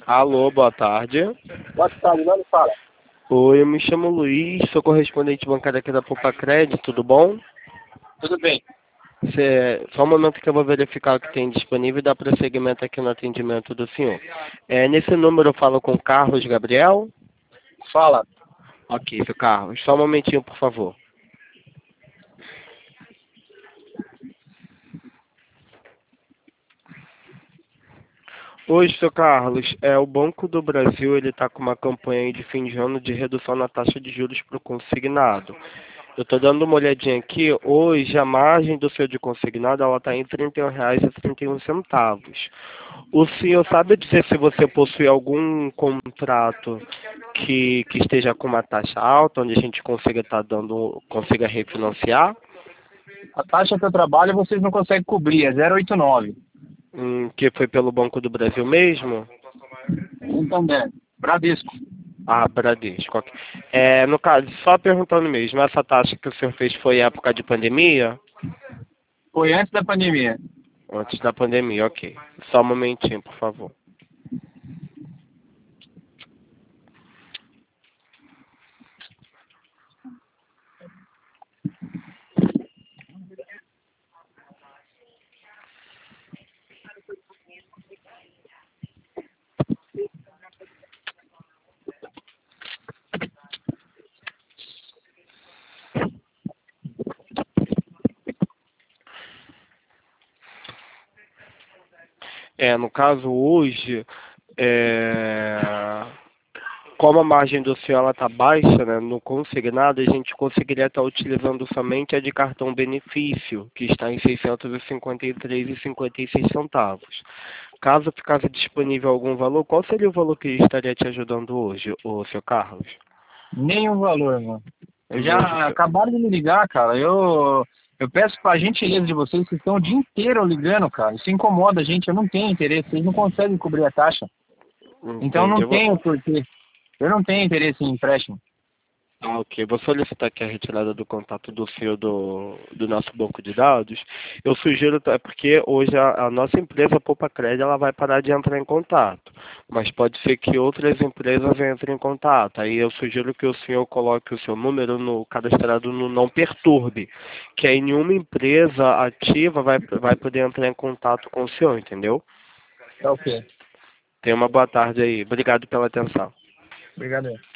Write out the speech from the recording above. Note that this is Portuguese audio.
Alô, boa tarde. Boa tarde, não me fala. Oi, eu me chamo Luiz, sou correspondente bancário aqui da Poupa-Crédito, tudo bom? Tudo bem. Só um momento que eu vou verificar o que tem disponível e dar prosseguimento aqui no atendimento do senhor. Nesse número eu falo com Carlos Gabriel? Fala. Ok, seu Carlos, só um momentinho, por favor. Hoje, seu Carlos, o Banco do Brasil ele está com uma campanha aí de fim de ano de redução na taxa de juros para o consignado. Eu estou dando uma olhadinha aqui, hoje a margem do seu de consignado ela está em R$ 31,31. O senhor sabe dizer se você possui algum contrato que esteja com uma taxa alta, onde a gente consiga refinanciar? A taxa que eu trabalho vocês não conseguem cobrir, é 0,89. Que foi pelo Banco do Brasil mesmo? Então, Bradesco. Ah, Bradesco. Ok. No caso, só perguntando mesmo, essa taxa que o senhor fez foi época de pandemia? Foi antes da pandemia. Antes da pandemia, ok. Só um momentinho, por favor. No caso, hoje, como a margem do senhor está baixa, né, no consignado, a gente conseguiria estar utilizando somente a de cartão benefício, que está em R$ 653,56. Caso ficasse disponível algum valor, qual seria o valor que estaria te ajudando hoje, o seu Carlos? Nenhum valor, mano. Eu Hoje, já acabaram de me ligar, cara. Eu peço pra gentileza de vocês que estão o dia inteiro ligando, cara. Isso incomoda a gente, eu não tenho interesse. Vocês não conseguem cobrir a taxa. Então entendi. não tenho porquê. Eu não tenho interesse em empréstimo. Ah, ok. Vou solicitar aqui a retirada do contato do fio do nosso banco de dados. Eu sugiro, porque hoje a nossa empresa Poupa Crédito ela vai parar de entrar em contato. Mas pode ser que outras empresas entrem em contato. Aí eu sugiro que o senhor coloque o seu número no cadastrado no Não Perturbe, que aí nenhuma empresa ativa vai poder entrar em contato com o senhor, entendeu? Tá ok. Tenha uma boa tarde aí. Obrigado pela atenção. Obrigado.